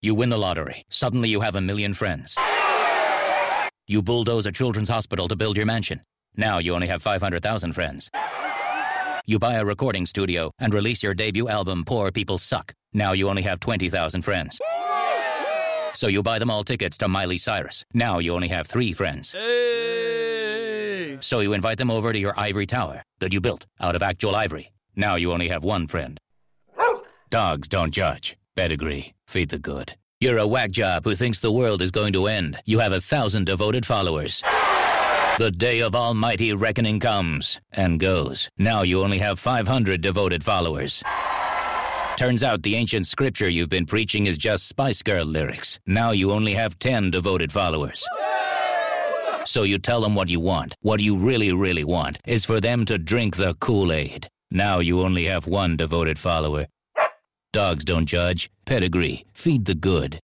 You win the lottery. Suddenly you have 1 million friends. You bulldoze a children's hospital to build your mansion. Now you only have 500,000 friends. You buy a recording studio and release your debut album, Poor People Suck. Now you only have 20,000 friends. So you buy them all tickets to Miley Cyrus. Now you only have 3 friends. Hey! So you invite them over to your ivory tower that you built out of actual ivory. Now you only have 1 friend. Dogs don't judge. Pedigree. Feed the good. You're a whack job who thinks the world is going to end. You have 1,000 devoted followers. The day of almighty reckoning comes and goes. Now you only have 500 devoted followers. Turns out the ancient scripture you've been preaching is just Spice Girl lyrics. Now you only have 10 devoted followers. So you tell them what you want. What you really, really want is for them to drink the Kool-Aid. Now you only have 1 devoted follower. Dogs don't judge. Pedigree. Feed the good.